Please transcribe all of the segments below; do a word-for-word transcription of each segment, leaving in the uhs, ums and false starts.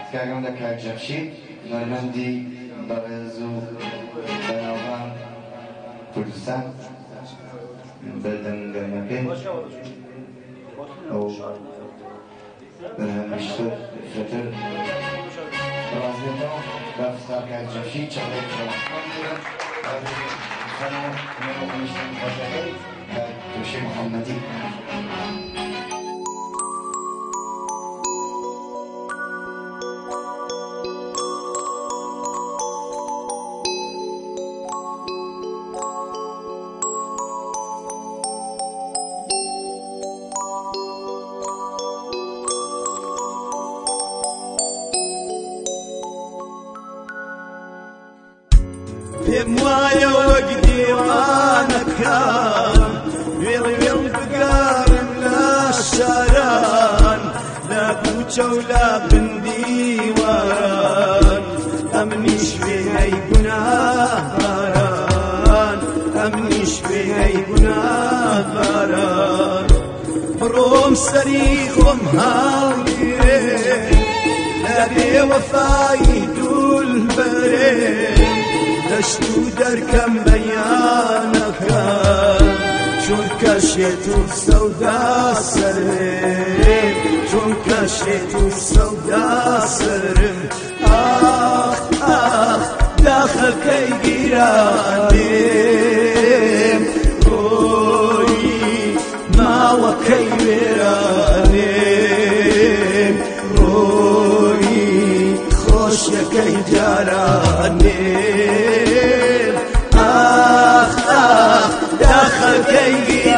کارگەم لە کاکجەمشید نۆرمەندی بەڕێز و بەناوبان کوردستان بەردەمگەرمەکەی ئەو میشتر فرەتر ڕازێتەوە بە فستار کاکجەمشید چەڵێک خەنە میشتر خۆشەکەی تووشی محەممەدی پێم وایە وەک دیوانەکان وێڵی وێڵ بگارم لە شاران لە کوچە و لە بندیواران ئەمنیش وێنەی گوناهباران ئەمنیش وێنەی گوناهباران بڕۆم سەری خۆم هەڵگیرێ لە بێوەفایی دولبەرێ دەشت و دەرکەم بەیانەکەم چون کەشێت و سەودا سەرم چون کەشێت و سەودا سەرم ئاخ ئاخ داخەکەی گیرانێم ڕۆی ماوەکەی وێرانێم ڕۆی خۆشیەکەی جارانێم ئاخ ئاخ داخەکەی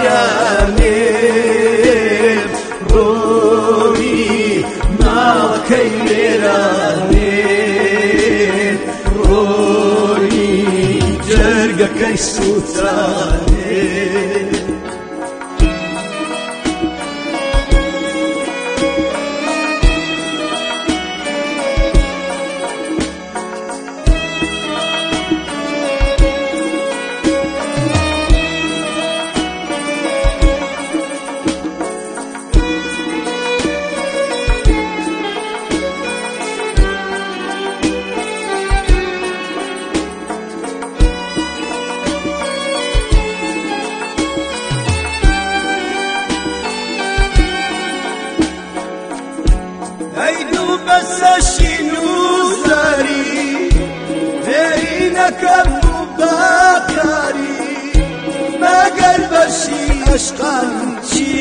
گیرانێم ڕۆی ماوەکەی وێرانێم ڕۆی جەرگەکەی سووتانێم بەسەشین و زاری فێری نەکەم و باکاری مەگەر بەشی عەشقان چی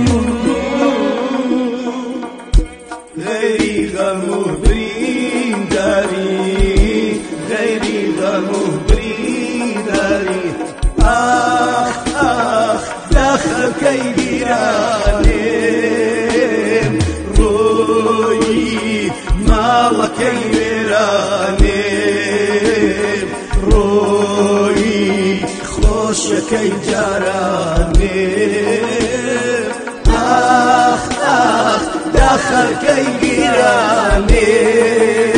غەیری غەم و برینداری غەیری غەم و برینداری ئاخ ئاخ داخەکەی گیرانێم ڕۆی ماوەکەی وێرانێم ڕۆی خۆشەکەی جارانێم ئاخ ئاخ داخەکەی گیرانێم